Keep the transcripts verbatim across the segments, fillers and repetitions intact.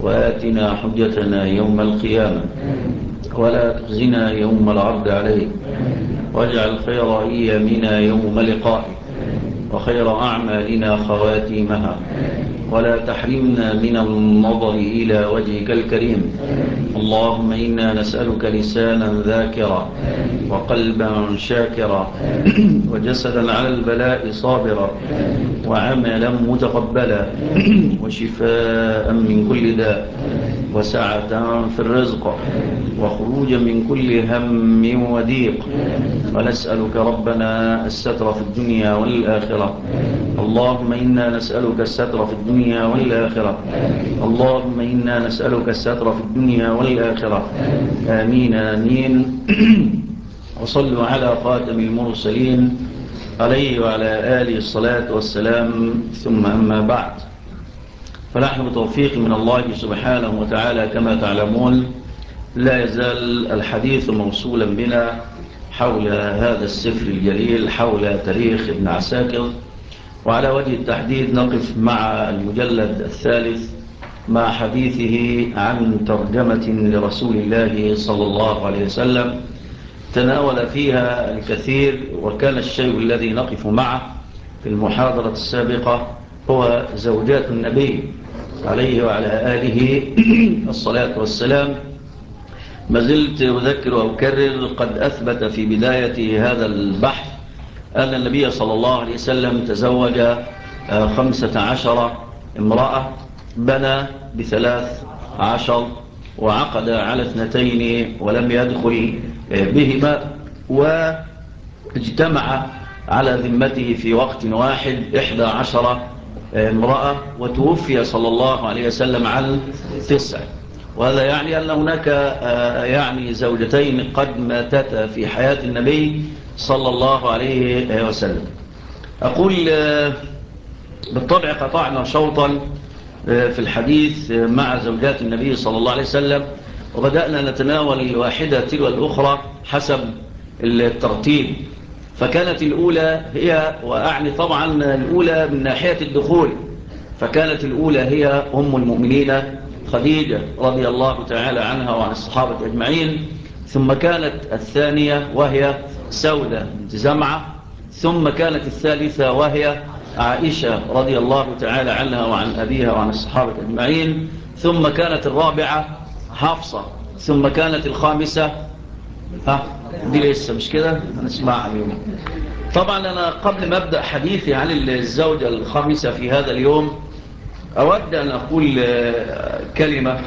وآتنا حجتنا يوم القيامة ولا تخزنا يوم العرض عليك، واجعل خير أيامنا يوم لقائك وخير أعمالنا خواتيمها، ولا تحرمنا من النظر إلى وجهك الكريم. اللهم إنا نسألك لسانا ذاكرا وقلبا شاكرا وجسدا على البلاء صابرا وعملا متقبلا وشفاء من كل داء وسعة في الرزق وخروجا من كل هم وضيق. ونسألك ربنا الستر في الدنيا والآخرة. اللهم إنا نسألك الستر في الدنيا والآخرة. اللهم إنا نسألك الستر في الدنيا والآخرة. آمين آمين. وصلوا على خاتم المرسلين عليه وعلى آله الصلاة والسلام. ثم أما بعد، فنحن بتوفيق من الله سبحانه وتعالى كما تعلمون لا يزال الحديث موصولا بنا حول هذا السفر الجليل، حول تاريخ ابن عساكر، وعلى وجه التحديد نقف مع المجلد الثالث مع حديثه عن ترجمة لرسول الله صلى الله عليه وسلم تناول فيها الكثير، وكان الشيء الذي نقف معه في المحاضرة السابقة هو زوجات النبي عليه وعلى آله الصلاة والسلام. ما زلت أذكر وأكرر قد أثبت في بداية هذا البحث أن النبي صلى الله عليه وسلم تزوج خمسة عشر امرأة، بنى بثلاث عشر، وعقد على اثنتين ولم يدخل بهما، واجتمع على ذمته في وقت واحد إحدى عشر امرأة، وتوفي صلى الله عليه وسلم عن تسع. وهذا يعني أن هناك يعني زوجتين قد ماتتا في حياة النبي صلى الله عليه وسلم. أقول بالطبع قطعنا شوطا في الحديث مع زوجات النبي صلى الله عليه وسلم، وبدأنا نتناول الواحدة تلو الأخرى حسب الترتيب. فكانت الأولى هي، وأعني طبعا الأولى من ناحية الدخول، فكانت الأولى هي أم المؤمنين خديجة رضي الله تعالى عنها وعن الصحابة أجمعين، ثم كانت الثانية وهي سودة بنت زمعة، ثم كانت الثالثة وهي عائشة رضي الله تعالى عنها وعن أبيها وعن الصحابة أجمعين، ثم كانت الرابعة حفصة، ثم كانت الخامسة ها دي لسه مش كده هنسمعها اليوم. طبعا أنا قبل ما أبدأ حديثي عن الزوجة الخامسة في هذا اليوم أود أن أقول كلمة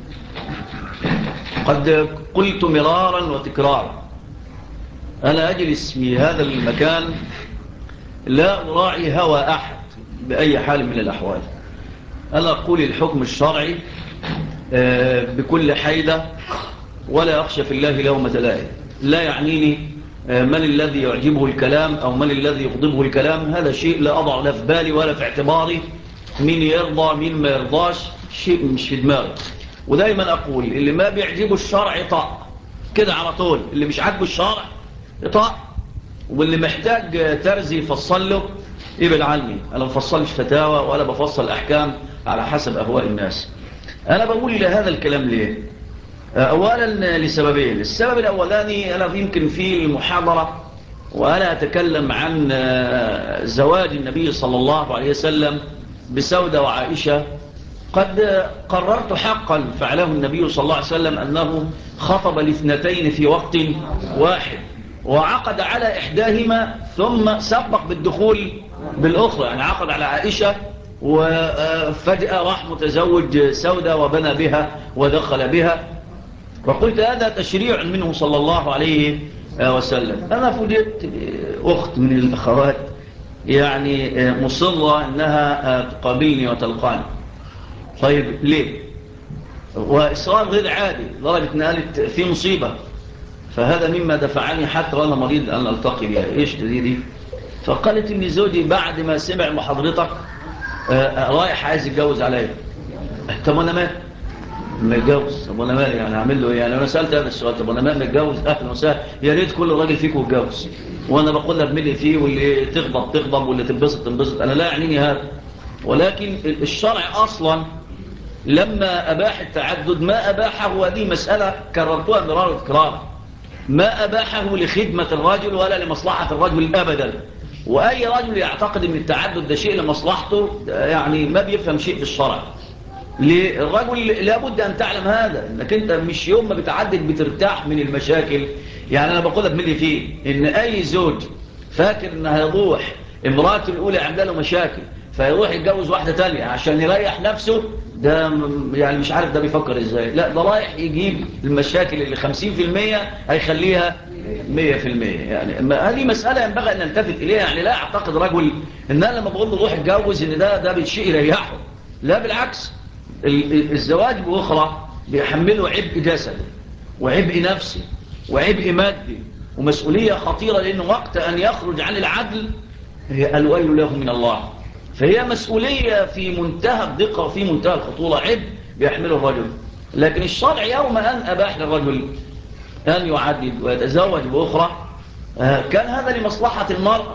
قد قلت مرارا وتكرارا. أنا أجلس في هذا المكان لا أراعي هوى أحد بأي حال من الأحوال. أنا أقول الحكم الشرعي بكل حيدة ولا أخشى في الله لومة لائم. لا يعنيني من الذي يعجبه الكلام أو من الذي يغضبه الكلام، هذا شيء لا أضع لا في بالي ولا في اعتباري. مين يرضى مين ما يرضاش شيء مش في دماغي. ودايما أقول اللي ما بيعجبه الشرع يطاع كده على طول، اللي مش عاجبه الشرع يطاع، واللي محتاج ترزي يفصل له يبعد عني. أنا ما بفصلش فتاوى ولا بفصل أحكام على حسب أهواء الناس. أنا بقول هذا الكلام ليه؟ أولا لسببين. السبب الأولاني أنا يمكن في المحاضرة وأنا أتكلم عن زواج النبي صلى الله عليه وسلم بسودة وعائشة، قد قررت حقا فعله النبي صلى الله عليه وسلم أنه خطب الاثنتين في وقت واحد، وعقد على إحداهما ثم سبق بالدخول بالأخرى، يعني عقد على عائشة وفجأة راح متزوج سودة وبنى بها ودخل بها. وقلت هذا تشريع منه صلى الله عليه وسلم. أنا فوجئت أخت من الأخوات يعني مصرة أنها تقابلني وتلقاني. طيب ليه؟ وإصرار غير عادي لدرجة أن قالت في مصيبة، فهذا مما دفعني حتى وأنا مريض أن ألتقي بها. إيش تديدي؟ فقالت إن زوجي بعد ما سمع محاضرتك رايح عايز يتجوز عليا. طب أنا مالي متجوز؟ طب أنا مالي يعني أعمل له يعني؟ أنا سألت هذا السؤال، طب أنا مالي متجوز؟ أهلا وسهلا، يا ريت كل راجل فيكم يتجوز، وأنا بقول لك ملي فيه، واللي تغضب تغضب واللي تنبسط تنبسط، أنا لا يعنيني هذا. ولكن الشرع أصلا لما أباح التعدد ما أباحه، وهذه مسألة كررتها مرارا وتكرارا، ما أباحه لخدمة الرجل ولا لمصلحة الرجل أبدا. وأي رجل يعتقد أن التعدد ده شيء لمصلحته يعني ما بيفهم شيء في الشرع. للرجل لابد أن تعلم هذا، أنك أنت مش يوم ما بتعدد بترتاح من المشاكل. يعني أنا بقول لك من اللي فيه أن أي زوج فاكر أنه هيروح امراته الأولى عمله له مشاكل فيروح يتجوز واحدة تانية عشان يريح نفسه، ده يعني مش عارف ده بيفكر ازاي. لا، ده رايح يجيب المشاكل اللي خمسين في المية هيخليها مية في المية. يعني هذه مسألة ينبغي أن نلتفت إليها. يعني لا أعتقد رجل أن أنا لما بقول له روح اتجوز أن ده ده بالشيء يريحه، لا بالعكس. الزواج بأخرى بيحمله عبء جسدي وعبء نفسي وعبء مادي ومسؤولية خطيرة، لأنه وقت أن يخرج عن العدل هي الويل له من الله. فهي مسؤولية في منتهى الدقة وفي منتهى الخطورة، عبء بيحمله الرجل. لكن الشرع يوم أن أباح للرجل أن يعدد ويتزوج بأخرى كان هذا لمصلحة المرأة،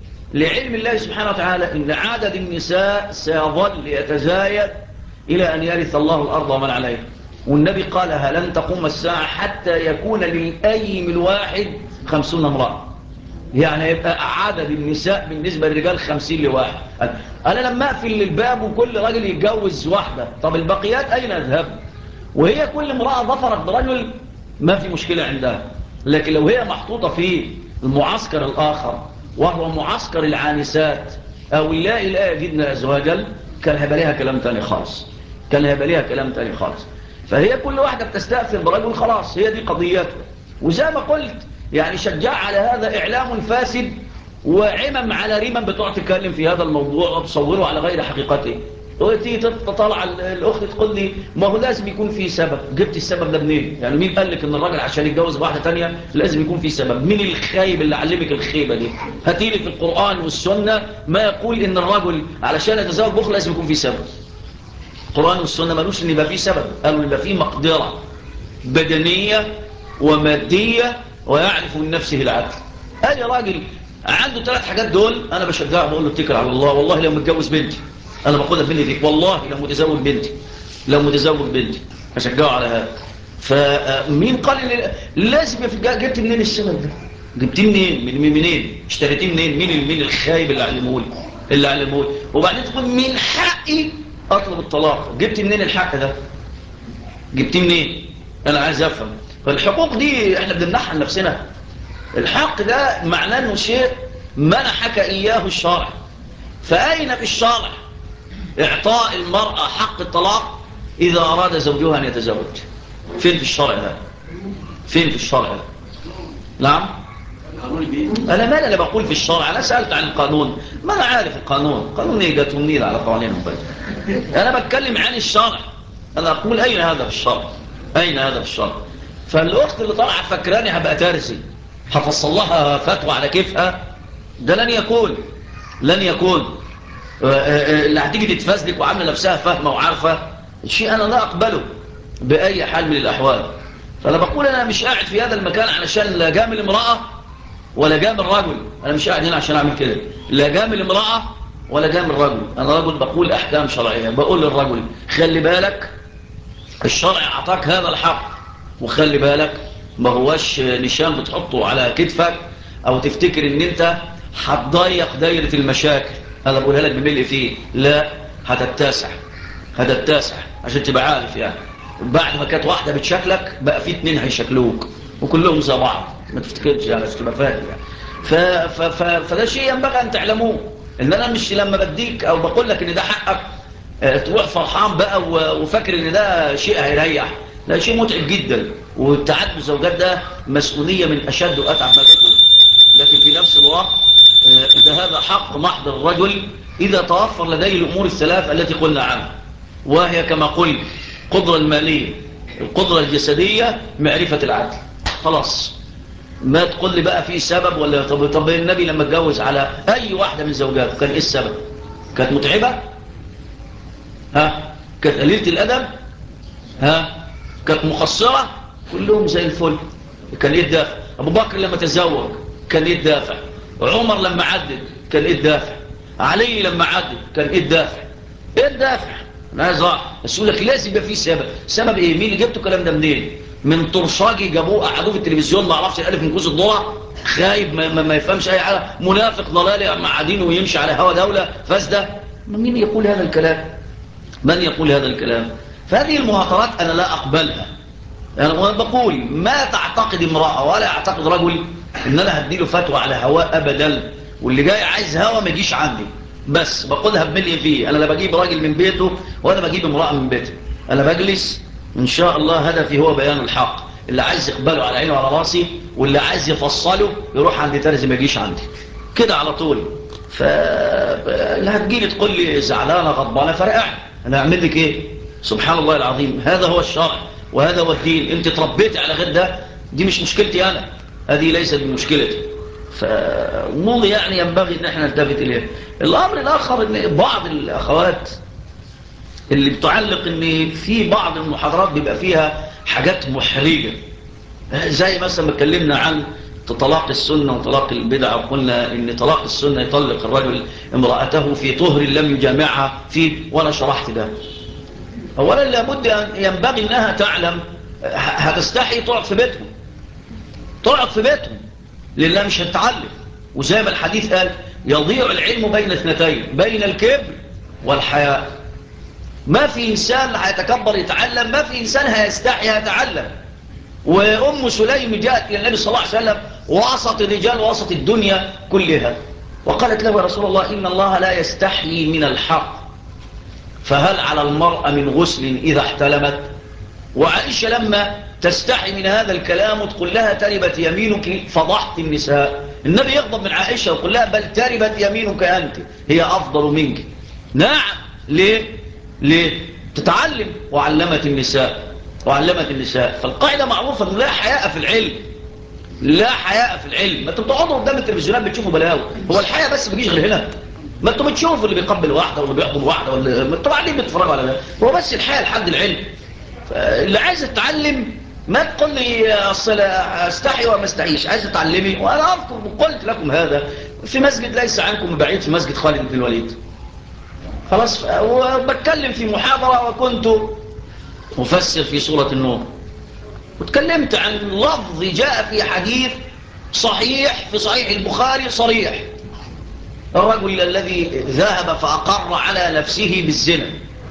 لعلم الله سبحانه وتعالى إن عدد النساء سيظل يتزايد إلى أن يرث الله الأرض ومن عليها. والنبي قالها لن تقوم الساعة حتى يكون للأيم الواحد خمسون امرأة. يعني يبقى عدد النساء بالنسبة للرجال خمسين لواحد. أنا لما أقفل الباب وكل راجل يتجوز واحدة، طب البقيات أين أذهب؟ وهي كل امرأة ظفرت برجل ما في مشكلة عندها. لكن لو هي محطوطة في المعسكر الآخر وهو معسكر العانسات أو لا إله يجدن أزواجا، كان هيبقى لها كلام تاني خالص، كان هيبقى لها كلام تاني خالص. فهي كل واحدة بتستأثر برجل خلاص، هي دي قضيته. وزي ما قلت يعني شجع على هذا إعلام فاسد وعمم على رمم بتوع تتكلم في هذا الموضوع وتصوره على غير حقيقته. وتيجي تطلع الأخت تقول لي ما هو لازم يكون في سبب. جبت السبب ده منين؟ يعني مين قال لك ان الراجل عشان يتجوز واحدة تانية لازم يكون في سبب؟ مين الخايب اللي علمك الخيبة دي؟ هاتيلي في القرآن والسنة ما يقول ان الرجل علشان يتزوج بأخت لازم يكون في سبب. القرآن والسنة ما قالوش ان يبقى في سبب، قالوا يبقى في مقدرة بدنية ومادية ويعرف من نفسه العدل. اي راجل عنده ثلاث حاجات دول انا بشجعه بقول له اتكل على الله. والله لو متجوز بنتي انا باخدها مني دي، والله لو متزوج بنتي لو متزوج بنتي بشجعه على هذا. فمين قال ان لازم جبت منين السبب ده؟ جبتيه منين؟ من منين؟ اشتريتيه منين؟ مين مين الخايب اللي علمه لي اللي علمه لي؟ وبعدين تقول من حقي اطلب الطلاق. جبت منين الحق ده؟ جبتيه منين؟ انا عايز افهم. فالحقوق دي احنا بنمنحها لنفسنا. الحق ده معناه انه شيء منحك اياه الشرع. فاين في الشرع اعطاء المرأة حق الطلاق اذا اراد زوجها ان يتزوج؟ فين في الشرع ده؟ فين في الشرع ده؟ نعم. انا مالي انا بقول في الشرع؟ انا سألت عن القانون، ما انا عارف القانون. قانون ايه جاتهم نيل على قوانينهم بس. انا بتكلم عن الشرع. انا اقول اين هذا في الشرع؟ اين هذا في الشرع؟ فالاخت اللي طالعه فكراني هبقى ترزي هفصل لها فتوى على كيفها، ده لن يكون لن يكون اللي هتيجي تتفزلك وعامله نفسها فاهمه وعارفه الشيء انا لا اقبله باي حال من الاحوال. فانا بقول انا مش قاعد في هذا المكان علشان لا جامل امراه ولا جامل رجل. انا مش قاعد هنا عشان اعمل كده، لا جامل امراه ولا جامل رجل. انا رجل بقول احكام شرعيه، بقول للرجل خلي بالك الشرع اعطاك هذا الحق، وخلي بالك ما هوش نشان بتحطه على كتفك او تفتكر ان انت هتضيق دايره المشاكل. انا بقولها لك بملء فيه، لا هتتسع هتتسع عشان تبقى عارف. يعني بعد ما كانت واحده بتشكلك بقى في اتنين هيشكلوك وكلهم زي بعض، ما تفتكرش يعني بس تبقى فاهم يعني. ف ف ف فده شيء ينبغي ان تعلموه، ان انا مش لما بديك او بقول لك ان ده حقك تروح فرحان بقى وفاكر ان ده شيء هيريح. لا، شيء متعب جدا، والتعدد الزوجات ده مسؤولية من اشد واتعب ما تكون. لكن في نفس الوقت ده هذا حق محض الرجل اذا توفر لديه الامور الثلاث التي قلنا عنها، وهي كما قلت القدرة المالية، القدرة الجسدية، معرفة العدل. خلاص ما تقول لي بقى في سبب ولا طب, طب النبي لما اتجوز على اي واحدة من زوجاته كان ايه السبب؟ كانت متعبة؟ ها؟ كانت قليلة الأدب؟ ها؟ كانت مقصرة؟ كلهم زي الفل. كان يدافع. أبو بكر لما تزوج كان يدافع. عمر لما عدد كان يدافع. علي لما عدد كان يدافع. ايه الدافع؟ انا عايز اعرف. بس يقول لك لازم يبقى في سبب. سبب ايه؟ مين اللي جبته الكلام ده منين؟ من طرشاجي جابوه قعدوه في التلفزيون ما يعرفش الالف من كوز الذره، خايب ما, ما, ما يفهمش اي حاجه، منافق ضلالي معادين ويمشي على هوا دوله فاسده. مين يقول هذا الكلام؟ من يقول هذا الكلام؟ فهذه المهاترات انا لا اقبلها. انا يعني بقول ما تعتقد امراه ولا يعتقد رجل ان انا هديله فتوى على هواء ابدا، واللي جاي عايز هوا ما يجيش عندي. بس بقولها بملء فيه. انا لا بجيب راجل من بيته ولا بجيب امراه من بيته. انا بجلس ان شاء الله هدفي هو بيان الحق. اللي عايز يقبله على عينه وعلى راسي، واللي عايز يفصله يروح عند ترزي ما يجيش عندي كده على طول. فاللي هتجيلي تقول لي زعلانه غضبانه فرقع، انا اعمل لك ايه؟ سبحان الله العظيم. هذا هو الشرع وهذا هو الدين. انت تربيتي على غير ده، دي مش مشكلتي انا، هذه ليست بمشكلتي. فامور يعني ينبغي ان احنا نلتفت اليه. الامر الاخر ان بعض الاخوات اللي بتعلق ان في بعض المحاضرات بيبقى فيها حاجات محرجه، زي مثلا ما اتكلمنا عن طلاق السنه وطلاق البدعه، وقلنا ان طلاق السنه يطلق الرجل امراته في طهر لم يجامعها فيه، وانا شرحت ده. اولا لابد ان ينبغي انها تعلم، هتستحي تقعد في بيتهم، تقعد في بيتهم لله مش هتتعلم. وزي ما الحديث قال يضيع العلم بين اثنتين، بين الكبر والحياء. ما في انسان هيتكبر يتعلم، ما في انسان هيستحي يتعلم. وام سليم جاءت الى النبي صلى الله عليه وسلم وسط الرجال وسط الدنيا كلها، وقالت له يا رسول الله ان الله لا يستحيي من الحق، فهل على المرأة من غسل إذا احتلمت؟ وعائشة لما تستحي من هذا الكلام وتقول لها تربت يمينك فضحت النساء، النبي يغضب من عائشة ويقول لها بل تربت يمينك أنت، هي أفضل منك. نعم. ليه؟ ليه؟ تتعلم. وعلمت النساء وعلمت النساء. فالقاعدة معروفة لا حياء في العلم، لا حياء في العلم. ما انتوا بتقعدوا قدام التلفزيونات بتشوفوا بلاوي، هو الحياء بس بيجيش غير هنا؟ ما انتوا بتشوفوا اللي بيقبل واحده واللي بيحضن واحده واللي ما انتوا قاعدين بتتفرجوا على ده. هو بس الحياء لحد العلم. اللي عايز تتعلم ما تقول لي اصل استحي وما استحيش، عايز تتعلمي. وانا اذكر قلت لكم هذا في مسجد ليس عنكم بعيد، في مسجد خالد بن الوليد. خلاص. وبتكلم في محاضره وكنت مفسر في سوره النور، وتكلمت عن لفظ جاء في حديث صحيح في صحيح البخاري صريح، الرجل الذي ذهب فأقر على نفسه بالزنا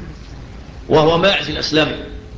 وهو ماعز الأسلامي.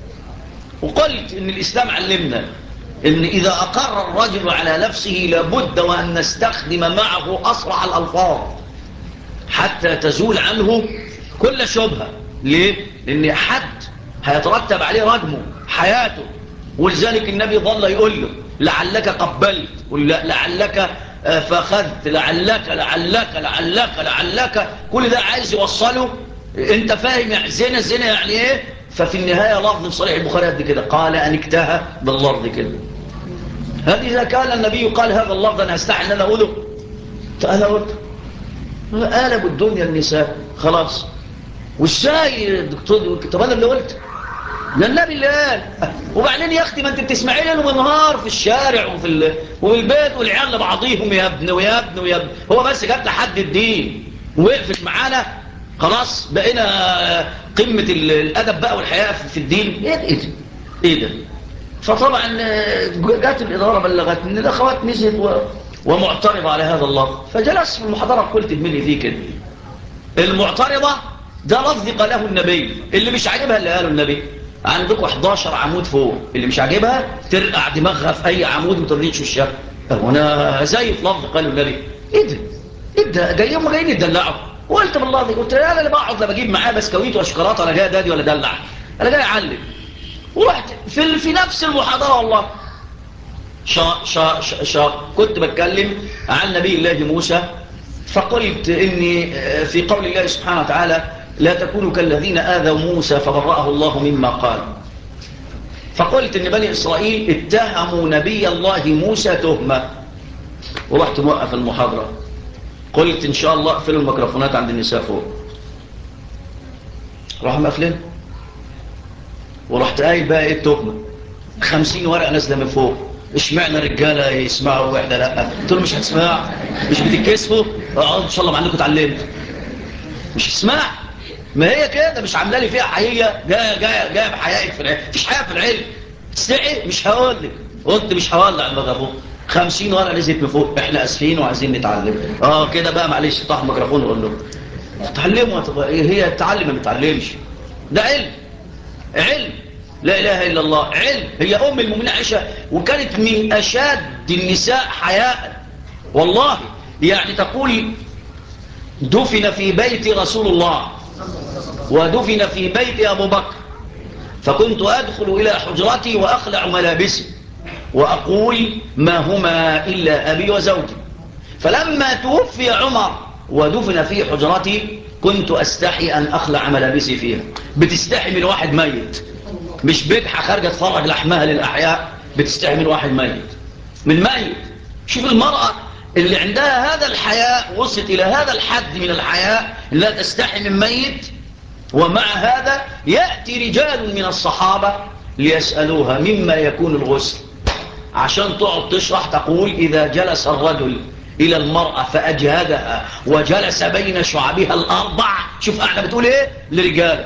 وقلت إن الإسلام علمنا إن إذا أقر الرجل على نفسه لابد وأن نستخدم معه أسرع الألفاظ حتى تزول عنه كل شبهة. ليه؟ لأن حد هيترتب عليه رجمه حياته. ولذلك النبي ظل يقول له لعلك قبلت، لعلك فاخذت، لعلك لعلك لعلك لعلك، كل ده عايز يوصله. انت فاهم يعني زنا زنا يعني ايه؟ ففي النهاية لفظ صريح البخاري قد كده قال ان اكتهى باللفظ كده. هل اذا كان النبي قال هذا اللفظ انا هستحي ان انا اقوله؟ انا قلت قالبوا الدنيا النساء خلاص. وازاي دكتور؟ طب انا اللي قلت؟ ده النبي اللي قال. وبعدين يا اختي ما انت بتسمعي ليل ونهار في الشارع وفي ال... وفي البيت والعيال لبعضيهم يا ابن ويا ابن ويا ابن. هو بس جاب لحد الدين وقفت معانا خلاص بقينا قمة الادب بقى والحياة في الدين. ايه ايه ده؟ ايه ده؟ فطبعا جات الاداره بلغتني ان الاخوات نزلت و... ومعترضه على هذا اللفظ. فجلست في المحاضره قلت ادمني فيه كده. المعترضه ده لفظ قاله النبي، اللي مش عاجبها اللي قاله النبي. عندكم احداشر عمود فوق، اللي مش عاجبها ترقع دماغها في اي عمود وتريدش وشها. وانا زي في لفظ قاله النبي. ايه ده؟ ايه ده؟ جايين هم جايين يدلعوا. وقلت بالله دي قلت انا اللي بقعد لا بجيب معاه بسكويت وشوكولاته ولا جاي دادي ولا دلع، انا جاي اعلم. ورحت في في نفس المحاضره والله شا شا شا شا كنت بتكلم عن نبي الله موسى، فقلت إني في قول الله سبحانه وتعالى لا تكونوا كالذين آذوا موسى فبرأه الله مما قال. فقلت إن بني إسرائيل اتهموا نبي الله موسى تهمة، ورحت موقف المحاضرة. قلت إن شاء الله اقفلوا الميكروفونات عند النساء فوق. راحوا مقفلين. ورحت قايل بقى ايه التهمة؟ خمسين ورقة نازلة من فوق. اشمعنى الرجالة يسمعوا واحنا لا؟ قلت له مش هتسمع، مش بتتكسفوا؟ اقعدوا ان شاء الله مع انكم اتعلمتوا. مش هتسمع. ما هي كده مش عامله لي فيها حقيقه، جايه جايه جايه بحقائق في العلم. مفيش حقيقه في العلم. تستحي مش هقول لك، قلت مش هولع الميكروفون. خمسين ورقه نزلت من فوق، احنا اسفين وعايزين نتعلم. اه كده بقى معلش، افتح الميكروفون وقول له تتعلموا. هي تتعلم ما بتتعلمش، ده علم. علم، لا اله الا الله، علم. هي ام المؤمنين عائشه، وكانت من اشد النساء حياء والله. يعني تقول دفن في بيت رسول الله ودفن في بيت أبو بكر، فكنت أدخل إلى حجرتي وأخلع ملابسي وأقول ما هما إلا أبي وزوجي. فلما توفي عمر ودفن في حجرتي كنت أستحي أن أخلع ملابسي فيها. بتستحي من واحد ميت، مش بدحة خارجة تفرج لحمها للأحياء، بتستحي من واحد ميت، من ميت. شوف المرأة اللي عندها هذا الحياء وصلت إلى هذا الحد من الحياء لا تستحي من ميت. ومع هذا يأتي رجال من الصحابة ليسألوها مما يكون الغسل، عشان تقعد تشرح. تقول إذا جلس الرجل إلى المرأة فأجهدها وجلس بين شعبها الأربع، شوف احنا بتقول إيه لرجال،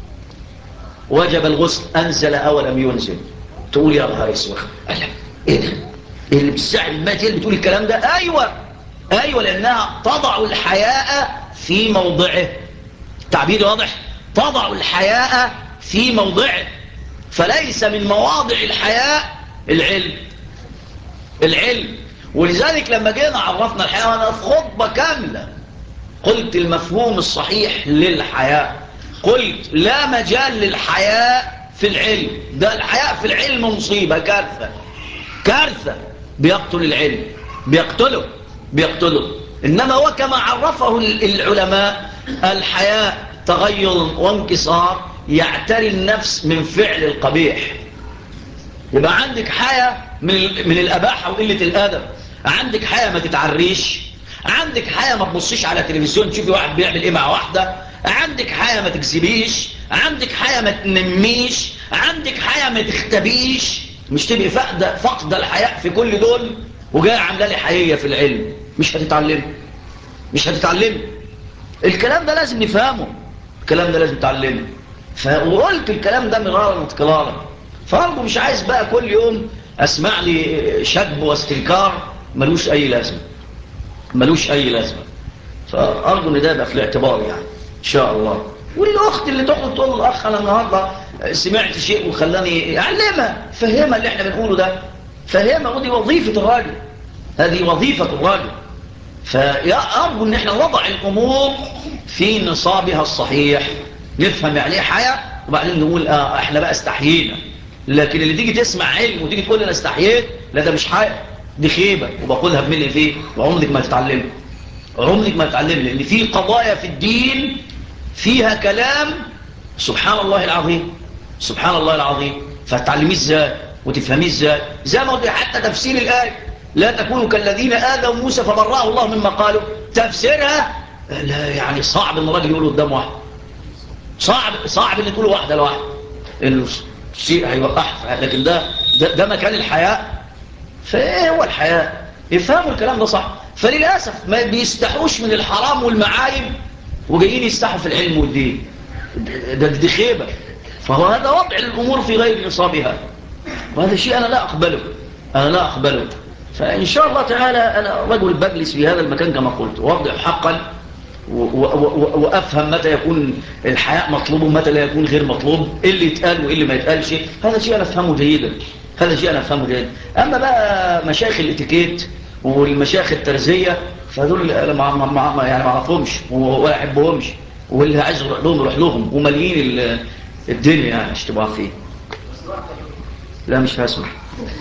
وجب الغسل، أنزل أو لم ينزل. تقول يا نهار اسود، إيه ده؟ إيه اللي بتستعمل المات اللي بتقول الكلام ده؟ أيوة أيوة، لأنها تضع الحياء في موضعه. تعبير واضح، تضع الحياء في موضعه. فليس من مواضع الحياء العلم. العلم. ولذلك لما جينا عرفنا الحياء، أنا في خطبة كاملة قلت المفهوم الصحيح للحياء، قلت لا مجال للحياء في العلم. ده الحياء في العلم مصيبة، كارثة كارثة، بيقتل العلم، بيقتله بيقتله. إنما هو كما عرفه العلماء، الحياء تغير وانكسار يعتري النفس من فعل القبيح. يبقى عندك حياء من من الأباحة وقلة الأدب، عندك حياء ما تتعريش، عندك حياء ما تبصيش على تلفزيون تشوفي واحد بيعمل ايه مع واحدة، عندك حياء ما تكذبيش، عندك حياء ما تنميش، عندك حياء ما تختبيش. مش تبقي فقدة فقدة الحياء في كل دول وجاي عامله لي حقيقية في العلم. مش هتتعلم، مش هتتعلم. الكلام ده لازم نفهمه، الكلام ده لازم نتعلمه. فقلت الكلام ده مرارا وتكرارا. فأرجو مش عايز بقى كل يوم أسمع لي شكب واستنكار ملوش أي لازمة، ملوش أي لازمة. فأرجو إن ده يبقى في الاعتبار يعني إن شاء الله. والأخت اللي تقعد تقول الأخ أنا النهاردة سمعت شيء وخلاني أعلمها، فهمها اللي احنا بنقوله ده، فهمها. ودي وظيفة الراجل، هذه وظيفة الراجل. فأرجو إن احنا نضع الأمور في نصابها الصحيح، نفهم يعني ايه حياة، وبعدين نقول آه احنا بقى استحيينا. لكن اللي تيجي تسمع علم وتيجي تقول انا استحييت، لا ده مش حياة، دي خيبة، وبقولها بملي فيه. وعمرك ما تتعلم، عمرك ما تتعلم، لأن في قضايا في الدين فيها كلام سبحان الله العظيم، سبحان الله العظيم. فتعلميه ازاي وتفهميه ازاي؟ زي ما قلت حتى تفسير الآية لا تكونوا كالذين آذوا موسى فبرأه الله مما قالوا، تفسيرها لا يعني صعب ان الراجل يقول قدام واحد، صعب صعب ان تقول واحده لواحد الشيء هيوقعها. لكن ده ده, ده مكان الحياء. فايه هو الحياء؟ يفهموا الكلام ده صح. فللاسف ما بيستحوش من الحرام والمعايب وجايين يستحوا في العلم والدين. ده دي خيبه. فهو هذا وضع الامور في غير نصابها، وهذا شيء انا لا اقبله، انا لا اقبله. فان شاء الله تعالى انا رجل بجلس في هذا المكان كما قلت، واوضح حقا وأفهم متى يكون الحياء مطلوب ومتى لا يكون غير مطلوب، إيه اللي يتقال وإيه اللي ما يتقالش. هذا شيء أنا أفهمه جيدا، هذا شيء أنا أفهمه جيدا. أما بقى مشايخ الاتيكيت والمشايخ الترزية فدول أنا ما ما ما يعني ما أعرفهمش ولا أحبهمش، واللي عايز يروح لهم يروح لهم، ومليين الدنيا يعني اشتباه فيه. لا مش هسمح.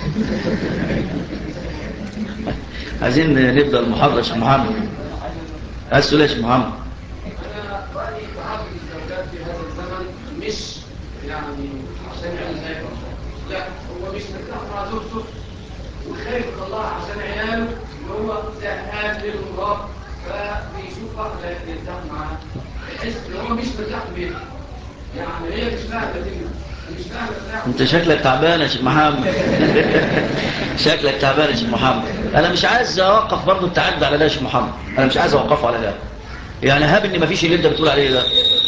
عايزين نبدأ المحاضرة يا شيخ محمد. أسأل يا شيخ محمد. أنا رأيي تعاطي الزوجات في هذا الزمن مش يعني عشان يعمل لا، هو مش مرتاح مع زوجته وخايف الله عشان عياله اللي هو زهقان ليل ونهار، فبيشوف واحدة يرتاح معاها بحيث إن هو مش مرتاح في بيته. يعني هي مش فاهمة دي، مش فاهمة. انت شكلك تعبان يا شيخ محمد. شكلك تعبان يا شيخ محمد. انا مش عايز اوقف برضه التعدي على ده يا شيخ محمد، انا مش عايز اوقفه على ده. يعني هاب ان مفيش اللي انت بتقول عليه ده.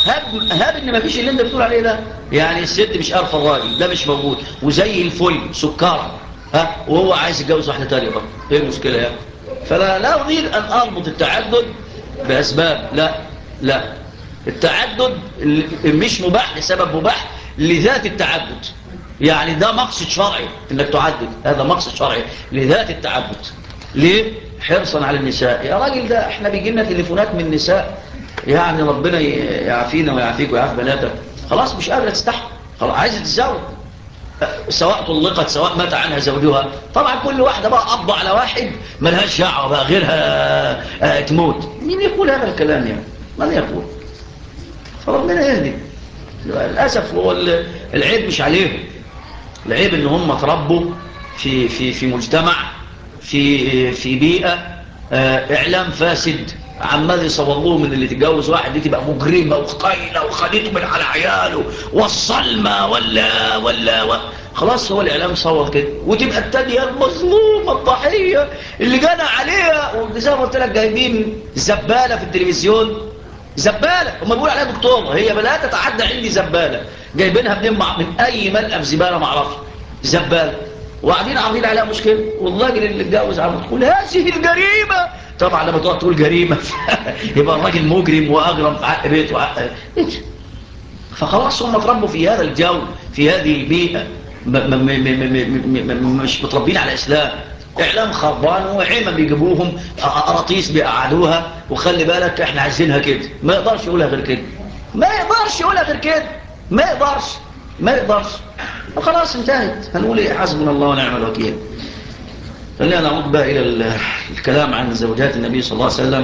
هاب, هاب ان مفيش اللي انت بتقول عليه ده. يعني الست مش عارفه الراجل ده مش موجود وزي الفل سكر ها وهو عايز يتجوز واحده تانية بقى، ايه المشكله يعني؟ فلا لا اريد ان اربط التعدد باسباب، لا لا، التعدد مش مباح لسبب مباح لذات التعدد. يعني ده مقصد شرعي انك تعدد، هذا مقصد شرعي لذات التعدد. ليه؟ حرصا على النساء. يا راجل ده احنا بيجي لنا تليفونات من النساء، يعني ربنا يعافينا ويعافيك ويعاف بناتك، خلاص مش قادره تستحمل، خلاص عايزه تتزوج، سواء طلقت سواء مات عنها زوجها. طبعا كل واحده بقى قبض على واحد ملهاش دعوه بقى غيرها تموت. مين يقول هذا الكلام يعني؟ من يقول؟ فربنا يهدي. للاسف هو العيب مش عليهم، العيب ان هم تربوا في في في مجتمع، في في بيئه اعلام فاسد عمال يصور من اللي تتجوز واحد دي تبقى مجرمه وقتيله وخدته من على عياله والصلمه ولا ولا و... خلاص هو الاعلام صور كده، وتبقى التانيه المظلومه الضحيه اللي جانا عليها. وزي ما قلت لك جايبين زباله في التلفزيون، زباله هم بيقولوا عليها دكتوره، هي لا تتعدى عندي زباله، جايبينها منين من اي ملقف زباله ما اعرفش، زباله وقاعدين عاملين عليها مشكله. والراجل اللي اتجوز عم تقول هذه الجريمه. طبعا لما تقعد تقول جريمه يبقى الراجل مجرم واجرم في حق بيته وحق إيش؟ فخلاص هم اتربوا في هذا الجو في هذه البيئه، م م م م مش متربين على الاسلام. اعلام خربان وعيما بيجيبوهم قراطيس بيقعدوها، وخلي بالك احنا عايزينها كده، ما يقدرش يقولها غير كده، ما يقدرش يقولها غير كده، ما يقدرش ما يقدرش وخلاص انتهت. هنقول ايه؟ حسبنا الله ونعم الوكيل. خلينا نعود بقى الى الكلام عن زوجات النبي صلى الله عليه وسلم.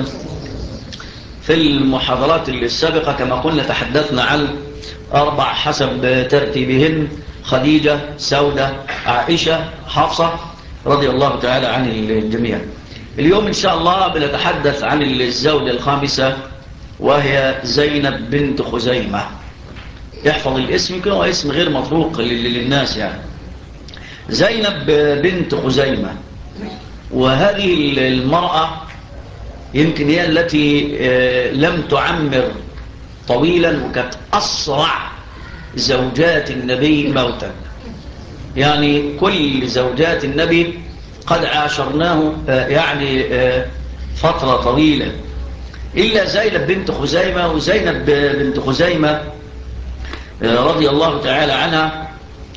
في المحاضرات السابقه كما قلنا تحدثنا عن اربع حسب ترتيبهن: خديجه، سوده، عائشه، حفصه رضي الله تعالى عن الجميع. اليوم ان شاء الله بنتحدث عن الزوجه الخامسه وهي زينب بنت خزيمه. يحفظ الاسم، يمكن هو اسم غير مطروق للناس يعني. زينب بنت خزيمة، وهذه المرأة يمكن هي التي لم تعمر طويلا، وكانت أسرع زوجات النبي موتا. يعني كل زوجات النبي قد عاشرناه يعني فترة طويلة إلا زينب بنت خزيمة. وزينب بنت خزيمة رضي الله تعالى عنها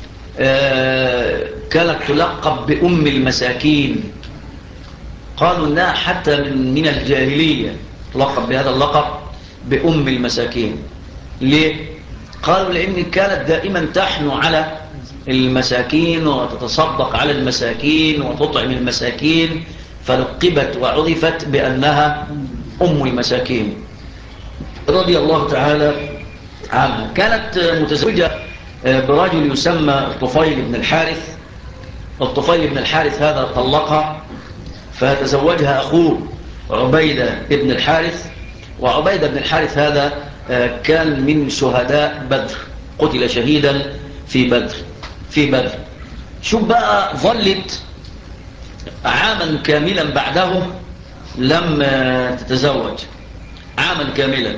كانت تلقب بأم المساكين. قالوا انها حتى من من الجاهلية تلقب بهذا اللقب بأم المساكين. ليه؟ قالوا لأن كانت دائما تحنو على المساكين وتتصدق على المساكين وتطعم المساكين، فلقبت وعرفت بأنها أم المساكين رضي الله تعالى عنها. كانت متزوجة برجل يسمى الطفيل بن الحارث. الطفيل بن الحارث هذا طلقها، فتزوجها أخوه عبيدة بن الحارث. وعبيدة بن الحارث هذا كان من شهداء بدر، قتل شهيدا في بدر في بدر شوف بقى، ظلت عاما كاملا بعده لم تتزوج، عاما كاملا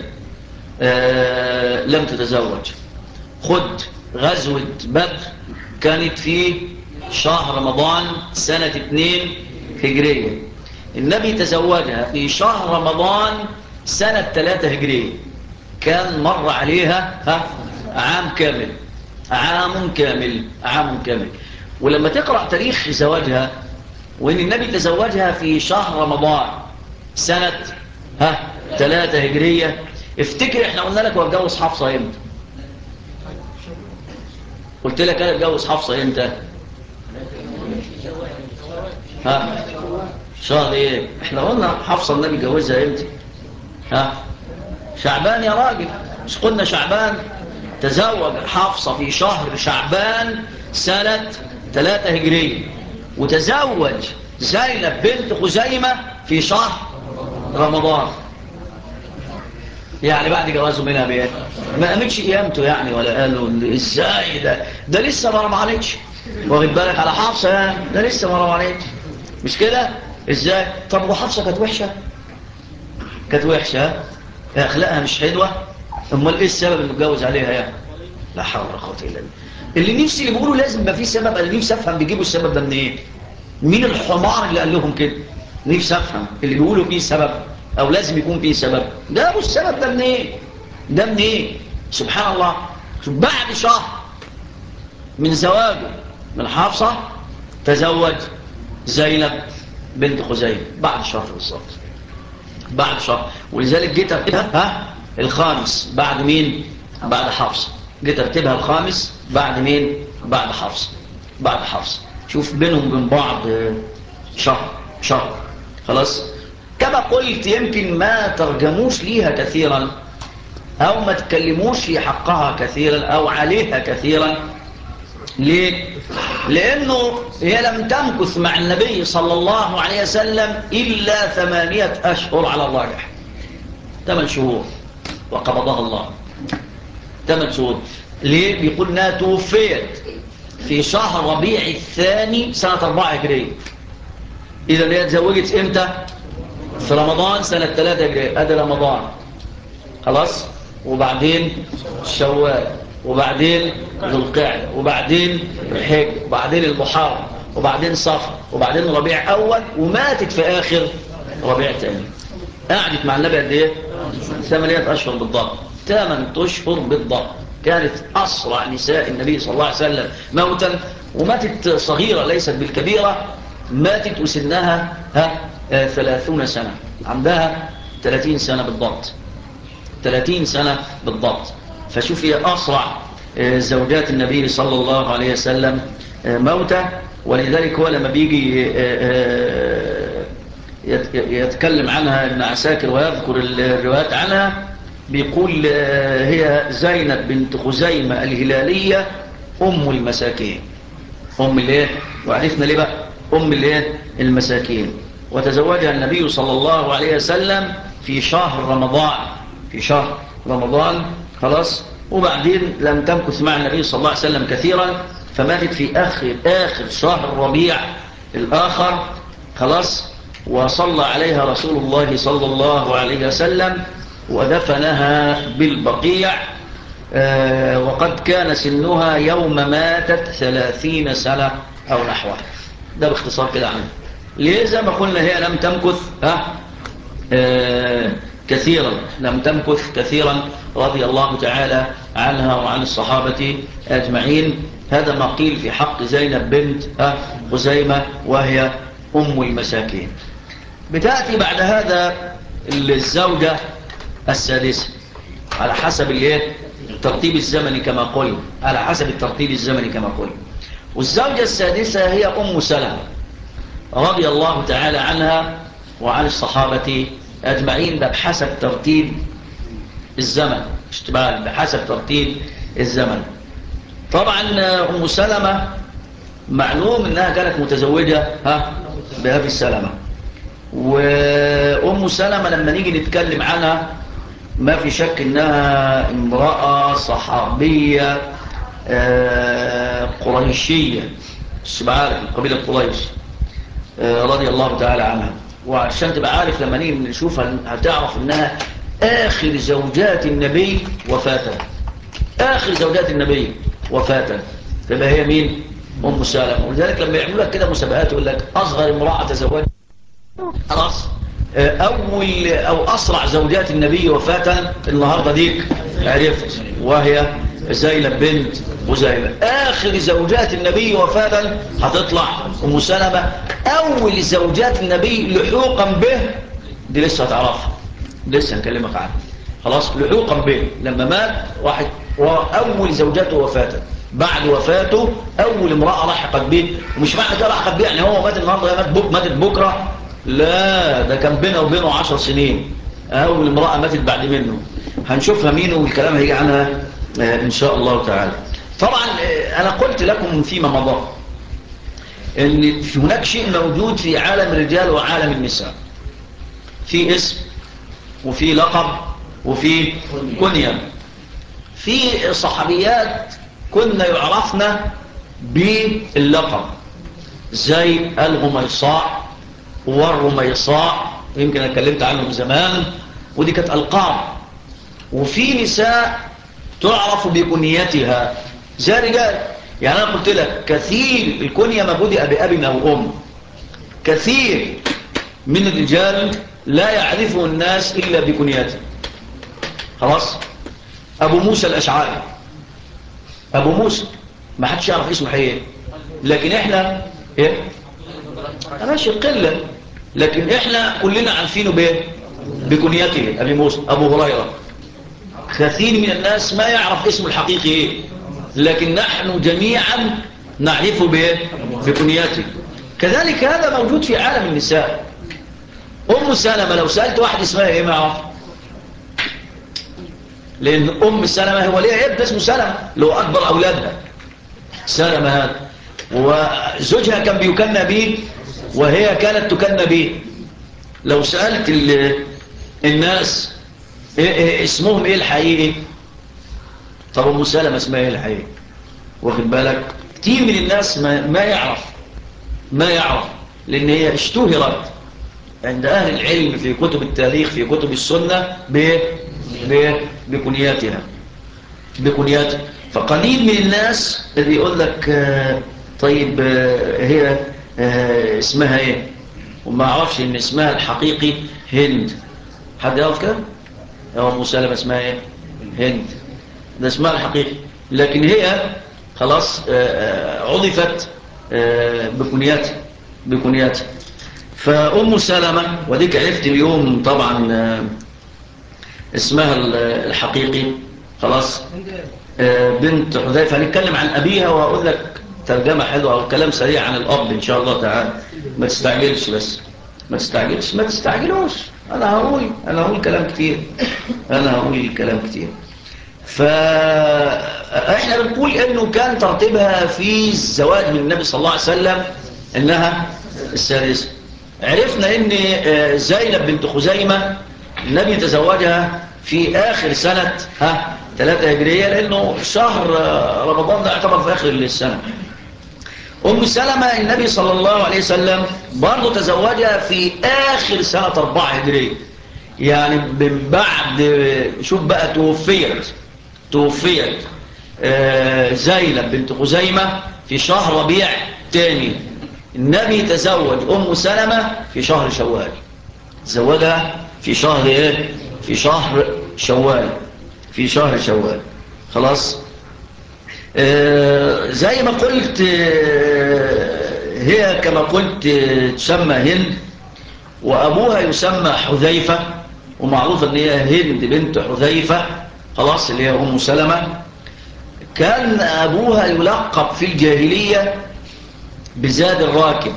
لم تتزوج. خد غزوة بدر كانت في شهر رمضان سنة اتنين هجرية، النبي تزوجها في شهر رمضان سنة ثلاثة هجرية. كان مر عليها ها عام كامل، عام كامل عام كامل. ولما تقرأ تاريخ زواجها، وإن النبي تزوجها في شهر رمضان سنة ها ثلاثة هجرية، افتكر احنا قلنا لك واتجوز حفصة امتى؟ قلت لك انا اتجوز حفصة امتى؟ ها شهر ايه؟ احنا قلنا حفصة النبي جوزها امتى؟ ها شعبان يا راجل، مش قلنا شعبان؟ تزوج حفصة في شهر شعبان سنة ثلاثة هجرية، وتزوج زينب بنت خزيمة في شهر رمضان. يعني بعد جوازه منها بيه ما قامتش قيامته يعني، ولا قالوا ازاي ده ده لسه ما رمعلتش، واخد بالك على حفصة يعني، ده لسه ما رمعلتش، مش كده؟ ازاي؟ طب وحفصة كانت وحشة؟ كانت وحشة، اخلاقها مش حلوة، امال ايه السبب اللي متجوز عليها يعني؟ لا حول ولا قوه الا بالله. اللي نفسي اللي بيقولوا لازم يبقى في سبب، انا نفسي افهم بيجيبوا السبب ده منين؟ إيه؟ مين الحمار اللي قال لهم كده؟ نفسي افهم اللي بيقولوا فيه سبب او لازم يكون فيه سبب، جابوا السبب ده منين؟ إيه؟ ده منين؟ إيه؟ سبحان الله. بعد شهر من زواجه من حفصه تزوج زينب بنت خزيمه بعد شهر بالظبط، بعد شهر. ولذلك جه ترتيبها ها الخامس بعد مين؟ بعد حفصه. جه ترتيبها الخامس بعد مين؟ بعد حفصه. بعد حفصه. شوف بينهم وبين بعض شهر شهر. خلاص. كما قلت يمكن ما ترجموش ليها كثيرا او ما تكلموش في حقها كثيرا او عليها كثيرا. ليه؟ لأنه هي لم تمكث مع النبي صلى الله عليه وسلم إلا ثمانية أشهر على الراجح، ثمان شهور وقبضها الله. ثمان شهور. ليه؟ بيقول انها توفيت في شهر ربيع الثاني سنة أربعة هجرية. إذا هي اتزوجت إمتى؟ في رمضان سنة ثلاثة هجرية. أدي رمضان خلاص، وبعدين شوال، وبعدين ذو القعدة، وبعدين الحج، وبعدين المحرم، وبعدين صفر، وبعدين ربيع أول، وماتت في آخر ربيع ثاني. قعدت مع النبي قد إيه؟ ثمانية أشهر بالضبط. ثمانية أشهر بالضبط. كانت أسرع نساء النبي صلى الله عليه وسلم موتا، وماتت صغيرة ليست بالكبيرة. ماتت وسنها ها ثلاثون سنة، عندها ثلاثين سنة بالضبط. ثلاثين سنة بالضبط. فشوف هي أسرع زوجات النبي صلى الله عليه وسلم موتى. ولذلك هو لما بيجي يتكلم عنها ابن عساكر ويذكر الروايات عنها بيقول هي زينب بنت خزيمة الهلالية أم المساكين. أم الايه؟ وعرفنا ليه بقى أم الايه؟ المساكين. وتزوجها النبي صلى الله عليه وسلم في شهر رمضان، في شهر رمضان خلاص. وبعدين لم تمكث مع النبي صلى الله عليه وسلم كثيرا، فماتت في آخر, آخر شهر ربيع الآخر خلاص. وصلى عليها رسول الله صلى الله عليه وسلم ودفنها بالبقيع. آه وقد كان سنها يوم ماتت ثلاثين سنة أو نحوها. ده باختصار كده عنه. ليه؟ زي ما قلنا هي لم تمكث ها آه كثيرا، لم تمكث كثيرا رضي الله تعالى عنها وعن الصحابة أجمعين. هذا ما قيل في حق زينب بنت خزيمة وهي أم المساكين. بتأتي بعد هذا الزوجة السادسة على حسب الترتيب الزمني كما قلنا، على حسب الترتيب الزمني كما قلنا. والزوجة السادسة هي أم سلمة رضي الله تعالى عنها وعن الصحابة أجمعين. ده بحسب ترتيب الزمن، اشتبال بحسب ترتيب الزمن. طبعا أم سلمة معلوم أنها كانت متزوجة ها بأبي سلمة. وأم سلمة لما نيجي نتكلم عنها ما في شك أنها امرأة صحابية قريشية، سبعارة قبيلة قريش رضي الله تعالى عنها. وعشان تبقى عارف لما نيجي نشوفها هتعرف أنها آخر زوجات النبي وفاة، آخر زوجات النبي وفاة. تبقى هي مين؟ أم سلمة. ولذلك لما يعملوا لك كده مسابقات يقول لك أصغر امرأة تزوجت خلاص، أول أو أسرع زوجات النبي وفاة النهاردة ديك عرفت، وهي زينب بنت خزيمة. آخر زوجات النبي وفاة هتطلع أم سلمة. أول زوجات النبي لحوقا به دي لسه هتعرفها، لسه هنكلمك عنها خلاص. لحوقا به لما مات واحد وأول زوجاته وفاة، بعد وفاته أول امرأة لحقت به. ومش معنى كده لحقت به يعني هو مات النهاردة مات بك ماتت بكرة، لا ده كان بينه وبينه عشر سنين. أول امرأة ماتت بعد منه هنشوفها مين، والكلام هيجي عنها إن شاء الله تعالى. طبعا أنا قلت لكم فيما مضى أن هناك شيء موجود في عالم الرجال وعالم النساء، في اسم وفي لقب وفي كنية. في صحابيات كنا يعرفنا باللقب زي الغميصاء والرميصاء، يمكن اتكلمت عنهم زمان، ودي كانت ألقاب. وفي نساء تعرف بكنيتها زي رجال. يعني أنا قلت لك كثير الكنية ما بدأ بأب أو أم. كثير من الرجال لا يعرفه الناس إلا بكنيته. خلاص. أبو موسى الأشعري، أبو موسى ما حدش يعرف اسمه حقيقي، لكن إحنا إيه؟ ماشي قلة، لكن إحنا كلنا عارفينه بإيه؟ بكنيته. أبي موسى، أبو هريرة. كثير من الناس ما يعرف اسمه الحقيقي إيه، لكن نحن جميعا نعرفه بإيه؟ بكنيته. كذلك هذا موجود في عالم النساء. أم سلمة لو سألت واحد اسمها إيه ما يعرف، لأن أم سلمة هو ليه ابن اسمه سلمة اللي هو أكبر أولادها سلمة هذا، وزوجها كان بيكنى به وهي كانت تكنى به. لو سألت الناس إيه إيه اسمهم إيه الحقيقي، طب أم سلمة اسمها إيه الحقيقي؟ واخد بالك؟ كتير من الناس ما, ما يعرف ما يعرف لأن هي اشتهرت عند أهل العلم في كتب التاريخ في كتب السنة بكنياتها بكنياتها. فقليل من الناس اللي يقول لك آه طيب آه هي آه اسمها ايه وما عرفش ان اسمها الحقيقي هند. حد يعرف كده؟ او ام سلمة اسمها ايه؟ هند، ده اسمها الحقيقي، لكن هي خلاص آه عرفت آه بكنياتها بكنياتها. فأم سلمة وديك عرفت اليوم طبعا اسمها الحقيقي خلاص بنت حذيفة. هنتكلم عن أبيها وأقول لك ترجمة حلوة أو كلام سريع عن الأب إن شاء الله تعالى. ما تستعجلش بس ما تستعجلش ما تستعجلوش أنا هقول أنا هقول كلام كتير أنا هقول كلام كتير. فإحنا بنقول إنه كان ترتيبها في الزواج من النبي صلى الله عليه وسلم إنها السادسة. عرفنا إن زينب بنت خزيمة النبي تزوجها في آخر سنة ها ثلاثة هجرية، لأنه شهر رمضان ده يعتبر في آخر السنة. أم سلمة النبي صلى الله عليه وسلم برضو تزوجها في آخر سنة أربعة هجرية، يعني من بعد شوف بقى توفيت توفيت آه زينب بنت خزيمة في شهر ربيع تاني. النبي تزوج أم سلمة في شهر شوال، تزوجها في شهر ايه في شهر شوال في شهر شوال خلاص. آه زي ما قلت آه هي كما قلت آه تسمى هند، وابوها يسمى حذيفة، ومعروف ان هي هند بنت حذيفة خلاص اللي هي ام سلمة. كان ابوها يلقب في الجاهلية بزاد الراكب،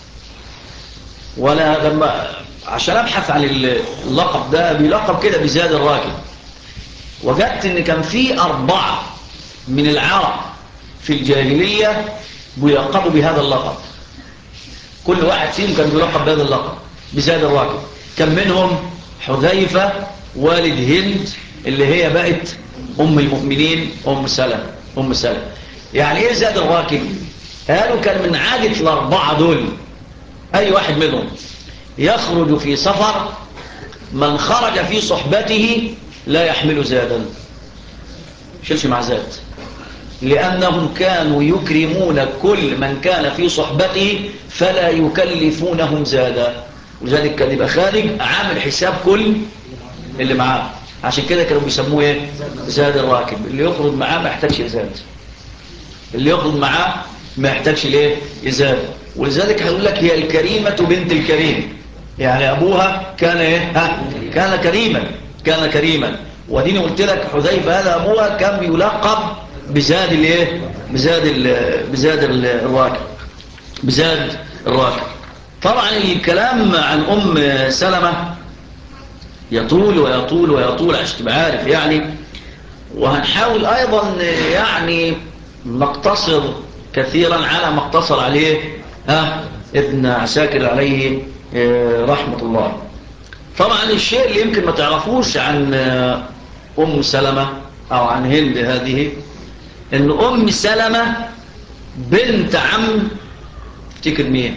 وانا لما عشان ابحث عن اللقب ده بيلقب كده بزاد الراكب، وجدت ان كان في اربعة من العرب في الجاهلية بيلقبوا بهذا اللقب، كل واحد فيهم كان بيلقب بهذا اللقب بزاد الراكب. كان منهم حذيفة والد هند اللي هي بقت ام المؤمنين ام سلمة ام سلمة. يعني ايه زاد الراكب؟ قالوا كان من عادة الاربعة دول اي واحد منهم يخرج في سفر من خرج في صحبته لا يحمل زادا، شلش مع زاد، لأنهم كانوا يكرمون كل من كان في صحبته فلا يكلفونهم زادا، وذلك كان يبقى خارج عامل حساب كل اللي معاه. عشان كده كانوا بيسموه ايه؟ زاد الراكب. اللي يخرج معاه ما يحتاجش يزاد، اللي يخرج معاه ما يحتاجش ليه يزاد. ولذلك هقول لك هي الكريمة بنت الكريم، يعني أبوها كان إيه؟ ها؟ كان كريما كان كريما وديني قلت لك حذيفة هذا أبوها كان بيلقب بزاد الإيه؟ بزاد ال بزاد الراكب بزاد الراكب. طبعا الكلام عن أم سلمة يطول ويطول ويطول عشان تبقى عارف يعني، وهنحاول أيضا يعني نقتصر كثيرا على ما اقتصر عليه ها ابن عساكر عليه رحمة الله. طبعا الشيء اللي يمكن ما تعرفوش عن أم سلمة أو عن هند هذه إن أم سلمة بنت عم، افتكر مين؟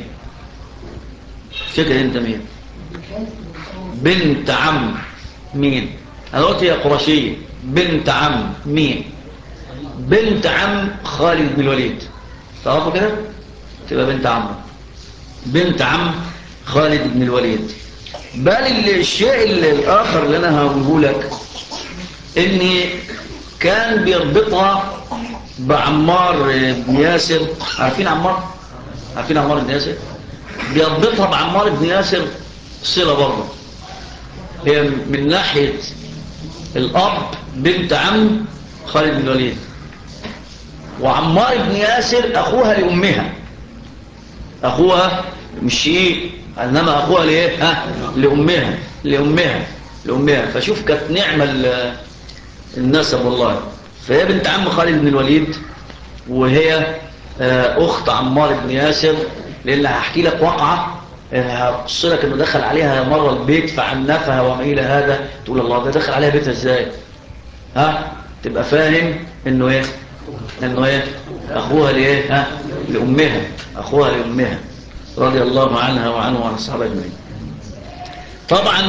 افتكر انت مين؟ بنت عم مين؟ أنا قلت هي قرشية بنت عم مين؟ بنت عم خالد بن الوليد. تعرفوا كده؟ تبقى بنت عم بنت عم خالد بن الوليد. بل الشيء الآخر اللي أنا هقوله لك إن كان بيربطها بعمار بن ياسر. عارفين عمار؟ عارفين عمار بن ياسر؟ بيربطها بعمار بن ياسر صلة برضه. هي من ناحية الأب بنت عم خالد بن الوليد، وعمار بن ياسر أخوها لأمها. أخوها مش إيه إنما أخوها لإيه؟ ها؟ لأمها لأمها لأمها. فشوف كانت نعمة النسب والله. فهي بنت عم خالد بن الوليد، وهي أخت عمار بن ياسر. لأن هحكي لك واقعة هقص لك إنه دخل عليها مرة البيت فعنفها وما إلى هذا. تقول الله ده دخل عليها بيتها إزاي؟ ها؟ تبقى فاهم إنه إيه؟ إنه إيه؟ أخوها لإيه؟ ها؟ لأمها. أخوها لأمها رضي الله عنها وعنه وعن الصحابة أجمعين. طبعا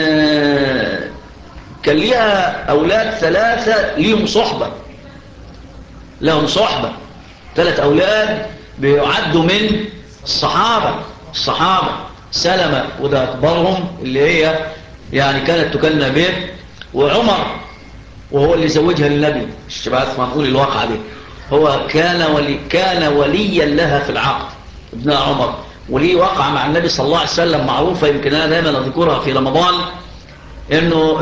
كان ليها أولاد ثلاثة ليهم صحبة لهم صحبة ثلاث أولاد بيعدوا من الصحابة الصحابة سلمة وده أكبرهم اللي هي يعني كانت تكنى به، وعمر وهو اللي زوجها للنبي. مش بعد ما نقول الواقعة دي هو كان ولي كان وليا لها في العقد ابن عمر، وليه وقع مع النبي صلى الله عليه وسلم معروفة يمكن أنا دائما أذكرها في رمضان. إنه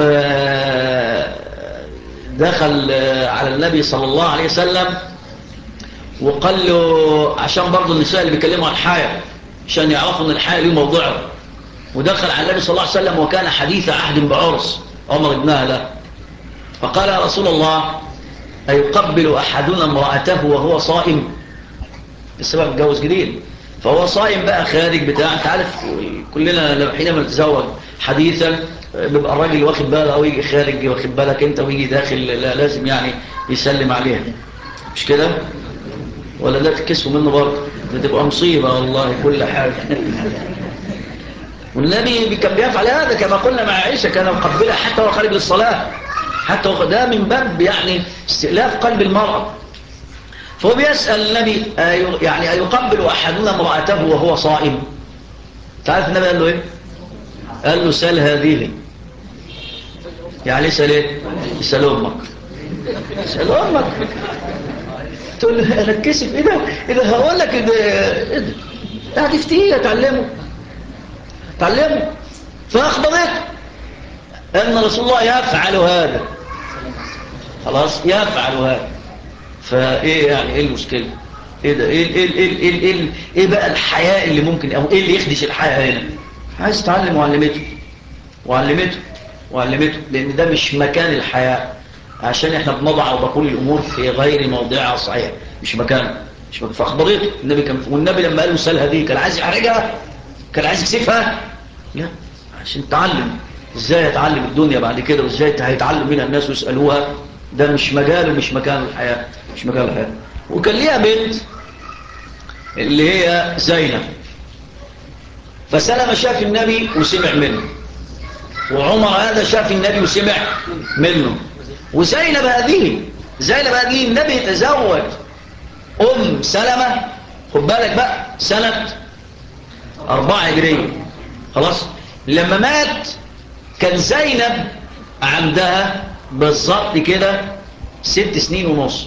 دخل على النبي صلى الله عليه وسلم وقال له عشان برضو النساء اللي بيكلموا عن الحياة عشان يعرفوا ان الحياة له موضوعه. ودخل على النبي صلى الله عليه وسلم وكان حديث عهد بعرس عمر ابنها له. فقال يا رسول الله أيقبل أحدنا امرأته وهو صائم؟ السبب اتجوز جديد فهو صائم بقى خارج بتاع. انت عارف كلنا حينما نتزوج حديثا بيبقى الراجل واخد باله او يجي خارج واخد بالك انت ويجي داخل لا لازم يعني يسلم عليها مش كده؟ ولا ده تكسوا منه برضه بتبقى مصيبة والله كل حاجة. والنبي كان بيفعل هذا كما قلنا مع عائشة كان يقبلها حتى هو خارج للصلاة حتى هو ده من باب يعني استئلاف قلب المرأة. فهو بيسأل النبي يعني أيقبل أحدنا امرأته وهو صائم؟ تعرف النبي قال له إيه؟ قال له سأل هذه. يعني سأل إيه؟ سأل أمك سأل أمك. تقول له أنا اتكسف إيه ده؟ إيه ده هقول لك إيه ده؟ إيه ده؟ هتفتيه تعلمه تعلمه. فأخبرت أن رسول الله يفعل هذا خلاص يفعل هذا. فايه يعني ايه المشكله؟ ايه ده ايه ايه ايه ايه ايه, إيه بقى الحياء اللي ممكن او ايه اللي يخدش الحياء هنا؟ عايز تعلم وعلمته وعلمته وعلمته لان ده مش مكان الحياء عشان احنا بنضع وبقول الامور في غير موضعها الصحيح مش مكان مش مكان. فاخبرته النبي كان والنبي لما قال له سال هذه كان عايز يحرجها كان عايز يكسفها لا عشان تعلم ازاي يتعلم الدنيا بعد كده وازاي هيتعلم منها الناس ويسالوها. ده مش مجاله مش مكان الحياة مش مكان الحياة. وكان ليها بنت اللي هي زينب. فسلمة شاف النبي وسمع منه وعمر هذا شاف النبي وسمع منه. وزينب هذه زينب هذه النبي تزوج أم سلمة خد بالك بقى سنة أربعة هجرية خلاص. لما مات كان زينب عندها بالظبط كده ست سنين ونص.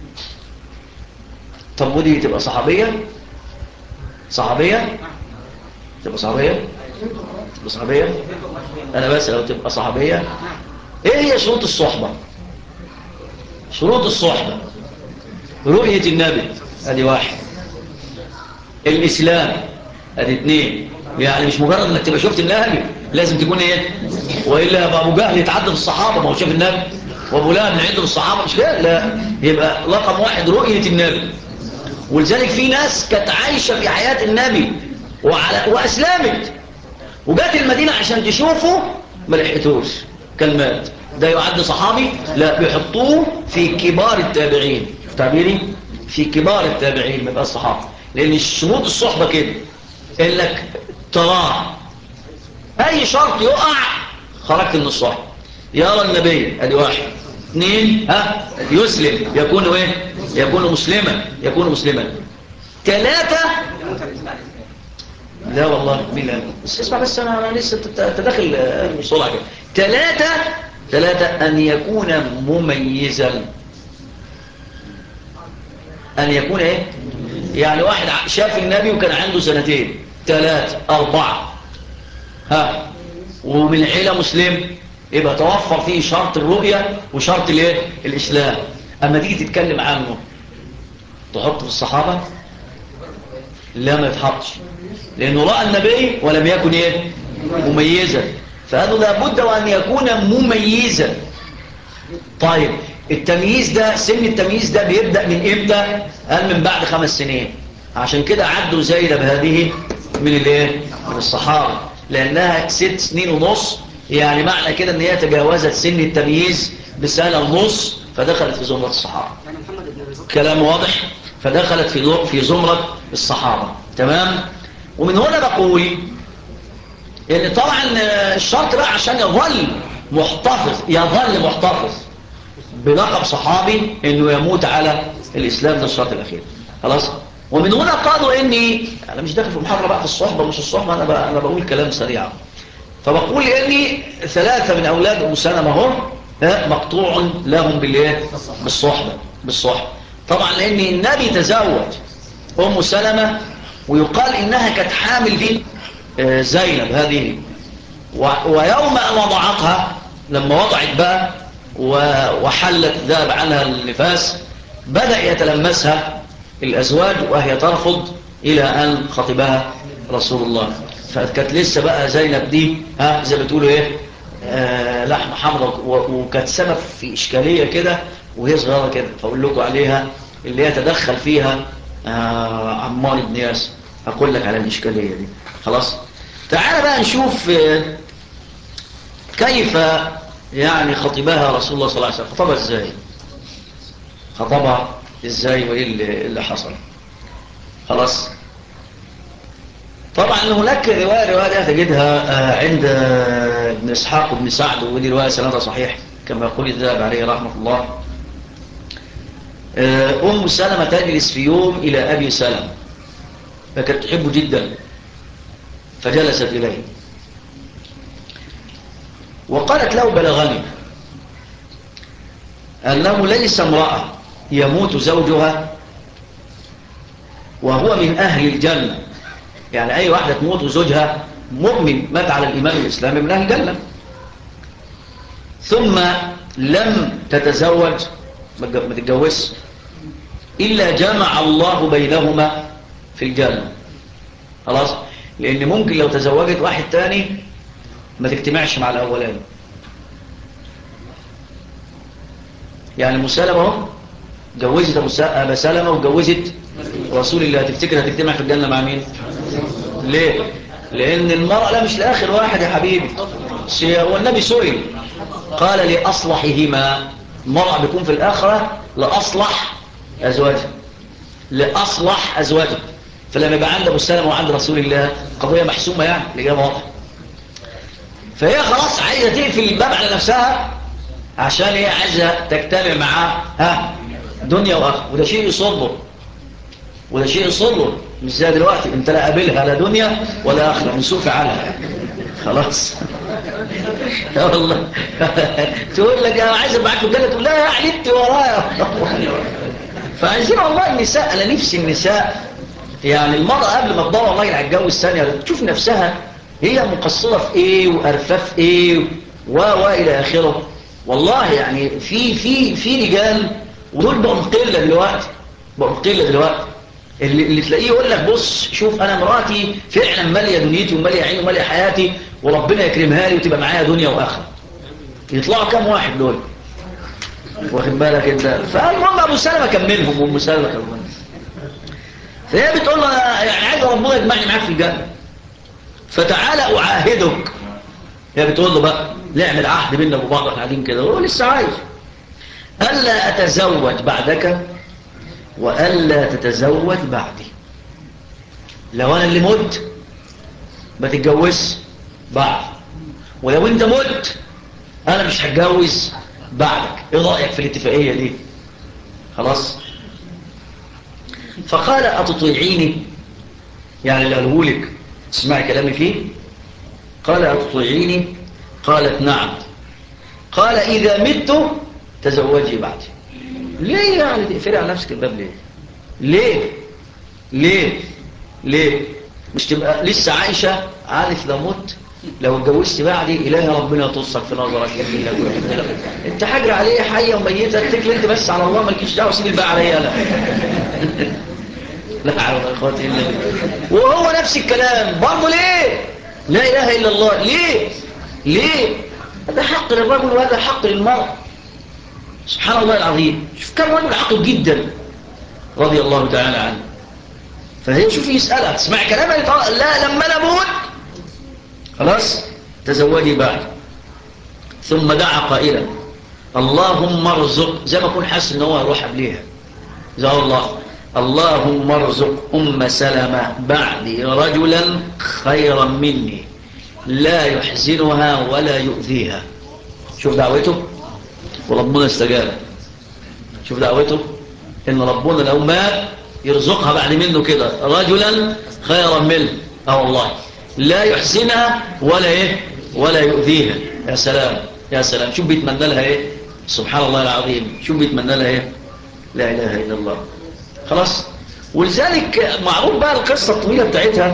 طب ودي تبقى صحابية صحابية تبقى صحابية تبقى صحابية أنا بس لو تبقى صحابية. إيه هي شروط الصحبة؟ شروط الصحبة رؤية النبي ادي واحد. الإسلام ادي اثنين. يعني مش مجرد انك تبقى شفت النبي لازم تكون ايه والا ابو جهل يتعدى في الصحابه ما هو شاف النبي وابو لهب من عنده الصحابه مش كده لا. يبقى رقم واحد رؤيه النبي. ولذلك في ناس كانت عايشه في حياه النبي وعلى واسلمت وجات المدينه عشان تشوفه ما لحقتوش كان مات. ده يعد صحابي لا بيحطوه في كبار التابعين تعبيري في كبار التابعين ما يبقى الصحابه. لان شروط الصحبه كده انك تراه اي شرط يقع خرجت من الصحبه. يرى النبي، ادي واحد. اثنين، ها يسلم، يكون ايه؟ يكون مسلما، يكون مسلما. ثلاثة، لا والله مين لا بس اسمع بس انا أنا لسه تدخل بسرعه كده. ثلاثة، ثلاثة أن يكون مميزا. أن يكون إيه؟ يعني واحد شاف النبي وكان عنده سنتين، ثلاثة، أربعة، ها، ومن عيلة مسلم، يبقى توفر فيه شرط الرؤية وشرط الايه؟ الإسلام. أما تيجي تتكلم عنه تحط في الصحابة؟ لا، ما يتحطش، لأنه رأى النبي ولم يكن إيه؟ مميزا، فهذا لابد وأن يكون مميزا. طيب التمييز ده، سن التمييز ده بيبدأ من إمتى؟ قال من بعد خمس سنين. عشان كده عدوا زينب هذه من الايه؟ من الصحابة، لأنها ست سنين ونص، يعني معنى كده ان هي تجاوزت سن التمييز بسنة ونص، فدخلت في زمرة الصحابة. كلام واضح؟ فدخلت في في زمرة الصحابة. تمام؟ ومن هنا بقول ان طبعا الشرط بقى عشان يظل محتفظ، يظل محتفظ بلقب صحابي، انه يموت على الاسلام، ده الشرط الاخير. خلاص. ومن هنا قالوا اني، انا مش داخل في محاضره بقى في الصحبه مش الصحبه، انا بقى انا بقول كلام سريع. فبقول اني ثلاثه من اولاد ام سلمة هم مقطوع لهم بالايه؟ بالصحبه، بالصحبه. طبعا لان النبي تزوج ام سلمة، ويقال انها كانت حامل دي زينب هذه، ويوم ان وضعتها، لما وضعت بقى وحلت ذهب عنها النفاس، بدأ يتلمسها الأزواج وهي ترفض إلى أن خطبها رسول الله. فكانت لسه بقى زينب دي، ها زي بتقولوا إيه، آه لحم حمراء، وكانت سبب في إشكالية كده وهي صغيرة كده، فأقول لكم عليها اللي يتدخل فيها آه عمار بن ياسر، أقول لك على الإشكالية دي. خلاص. تعال بقى نشوف آه كيف يعني خطبها رسول الله صلى الله عليه وسلم. خطبها ازاي؟ خطبها ازاي وايه اللي, اللي حصل؟ خلاص. طبعا هناك رواية رواية تجدها عند ابن إسحاق وابن سعد، ودي رواية سندها صحيح كما يقول الذهبي عليه رحمة الله. أم سلمة تجلس في يوم إلى أبي سلمة، فكانت تحبه جدا، فجلست إليه وقالت له: بلغني أنه ليس امرأة يموت زوجها وهو من أهل الجنة، يعني أي واحدة تموت وزوجها مؤمن مات على الإيمان الإسلامي من أهل الجنة، ثم لم تتزوج، ما تتجوز، إلا جمع الله بينهما في الجنة. خلاص. لأن ممكن لو تزوجت واحد تاني ما تجتمعش مع الأولاني. يعني مسلمة جوزت أبا سلمة وجوزت رسول الله، تفتكر هتجتمع في الجنة مع مين؟ ليه؟ لأن المرأة لا مش لآخر واحد يا حبيبي، هو النبي سئل قال لأصلحهما، المرأة بيكون في الآخرة لأصلح أزواجها، لأصلح أزواجها. فلما يبقى عند أبو سلمة وعند رسول الله قضية محسومة، يعني الإجابة واضحة. فهي خلاص عايزة تقفل الباب على نفسها، عشان هي عايزة تجتمع معاه، ها، دنيا وآخرة، وده شيء يصده، وده شيء يصده، مش زي دلوقتي انت لا قابلها لا دنيا ولا آخرة، من سوء فعلها. خلاص. يا والله. تقول لك انا عايز معاك في الجنة، تقول لا يا علمت ورايا. فعايزين والله النساء، انا نفسي النساء، يعني المرأة قبل ما تدور والله على الجو الثانية تشوف نفسها هي مقصرة في ايه وأرفاف ايه و و الى اخره. والله يعني في في في رجال، ودول بقوا قلة دلوقتي، بقوا قلة دلوقتي، اللي, اللي تلاقيه يقول لك بص شوف انا مراتي فعلا ماليه دنيتي وماليه عيني وماليه حياتي، وربنا يكرمها لي وتبقى معايا دنيا واخره. يطلعوا كام واحد دول؟ واخد بالك انت؟ فالمهم ابو سلمة كملهم وام سلمة كملهم. فهي بتقول له يعني عايز ربنا يجمعني معاك في الجنه، فتعالى اعاهدك. هي بتقول له بقى نعمل عهد بيننا وبعض، احنا قاعدين كده، هو لسه عايز الا اتزوج بعدك والا تتزوج بعدي. لو انا اللي مت ما تتجوزش بعد، ولو انت مت انا مش هتجوز بعدك، ايه رأيك في الاتفاقية دي؟ خلاص. فقال أتطيعيني، يعني اللي قاله لك تسمعي كلامي فيه؟ قال أتطيعيني؟ قالت نعم. قال إذا مت تزوجي بعدي. ليه يعني تقفلي على نفسك الباب ليه؟ ليه؟ ليه؟ ليه؟ مش تبقى لسه عايشة عارف لو مت لو اتجوزت بعدي إلهي ربنا تصك في نظرك يحمي لك ويحمي لك. انت حاجر عليه حية وميتة، اتكل انت بس على الله، مالكيش دعوه، سيب الباقي عليا انا. لا حول ولا قوة الا بالله. وهو نفس الكلام برضه. ليه؟ لا اله الا الله. ليه؟ ليه؟ ده حق للرجل وهذا حق للمرأة. سبحان الله العظيم. شوف كم رجل عقل جدا رضي الله تعالى عنه. فهي شوف يسألها تسمع كلامها، لا لما انا اموت خلاص تزوجي بعد. ثم دعا قائلا اللهم ارزق، زي ما اكون حاسس ان هو يروح قبليها، زي الله اللهم ارزق ام سلمة بعدي رجلا خيرا مني لا يحزنها ولا يؤذيها. شوف دعوته وربنا استجاب. شوف دعوته ان ربنا لو مات يرزقها بعد منه كده رجلا خيرا منه. اه والله لا يحزنها ولا ايه ولا يؤذيها. يا سلام يا سلام. شوف بيتمنى لها ايه. سبحان الله العظيم. شوف بيتمنى لها ايه. لا اله الا الله. خلاص. ولذلك معروف بقى القصة الطويلة بتاعتها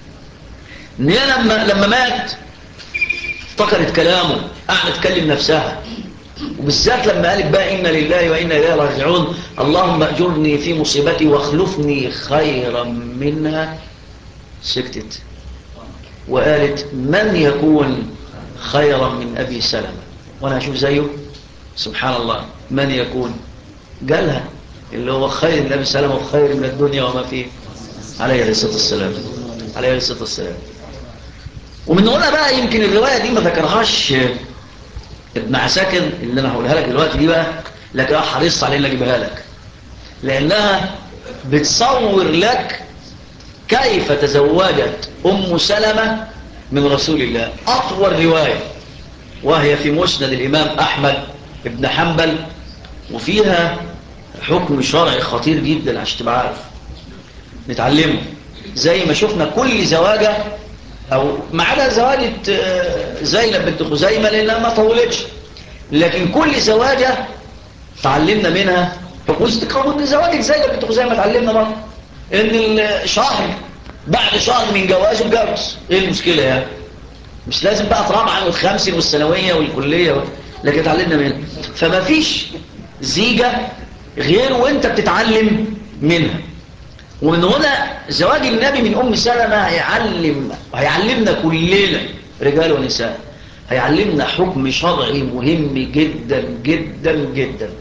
ان هي لما لما مات افتكرت كلامه، قعدت تكلم نفسها، وبالذات لما قالت بقى إنا لله وإنا إليه راجعون اللهم أجرني في مصيبتي واخلفني خيرا منها. سكتت وقالت من يكون خيرا من أبي سلمة وأنا أشوف زيه. سبحان الله. من يكون قالها اللي هو خير من أبي سلمة وخير من الدنيا وما فيه عليه الصلاة والسلام. عليه الصلاة والسلام. ومن هنا بقى يمكن الرواية دي ما ذكرهاش ابن عساكر اللي انا هقولها لك دلوقتي دي بقى، لكن انا حريص على ان اجيبها لك لانها بتصور لك كيف تزوجت ام سلمة من رسول الله. اطول رواية وهي في مسند الامام احمد ابن حنبل، وفيها حكم شرعي خطير جدا عشان تبقى عارف نتعلمه. زي ما شفنا كل زواجة او ما عدا زواجة زينب بنت خزيمة لانها ما طولتش، لكن كل زواجة تعلمنا منها حكم. زواجة زينب بنت خزيمة تعلمنا برضه ان الشهر بعد شهر من جوازه اتجوز. ايه المشكلة يعني؟ مش لازم بقى ترابعة والخمسين والثانوية والكلية و... لكن تعلمنا منها. فما فيش زيجة غير وانت بتتعلم منها. ومن هنا زواج النبي من أم سلمة هيعلم هيعلمنا كلنا رجال ونساء، هيعلمنا حكم شرعي مهم جدا جدا جدا.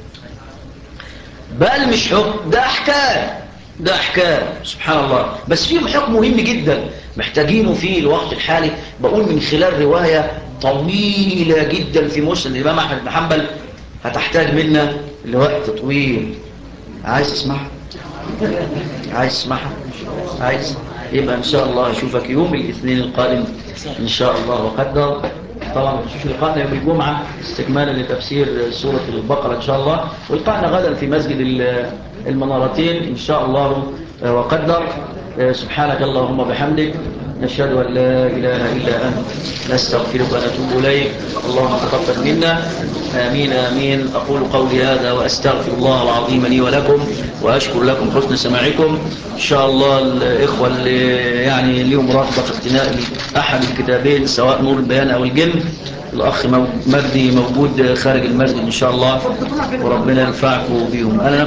بل مش حكم، ده أحكام، ده أحكام سبحان الله، بس فيهم حكم مهم جدا محتاجينه في الوقت الحالي. بقول من خلال رواية طويلة جدا في مسند الإمام أحمد بن حنبل هتحتاج منا لوقت طويل. عايز تسمعها؟ عايز تسمعها؟ عايز؟ يبقى إن شاء الله أشوفك يوم الاثنين القادم إن شاء الله وقدر. طبعا نشوف لقاءنا يوم الجمعة استكمالا لتفسير سورة البقرة إن شاء الله، ولقاءنا غدا في مسجد المنارتين إن شاء الله وقدر. سبحانك اللهم وبحمدك نشهد أن لا إله إلا أنت نستغفرك ونتوب إليك. اللهم تقبل منا. آمين آمين. أقول قولي هذا وأستغفر الله العظيم لي ولكم، وأشكر لكم حسن سماعكم. إن شاء الله الإخوة اللي يعني اليوم رغبة في اقتناء أحد الكتابين سواء نور البيان أو الجن، الأخ مجدي موجود خارج المسجد إن شاء الله، وربنا ينفعكم بهم. أنا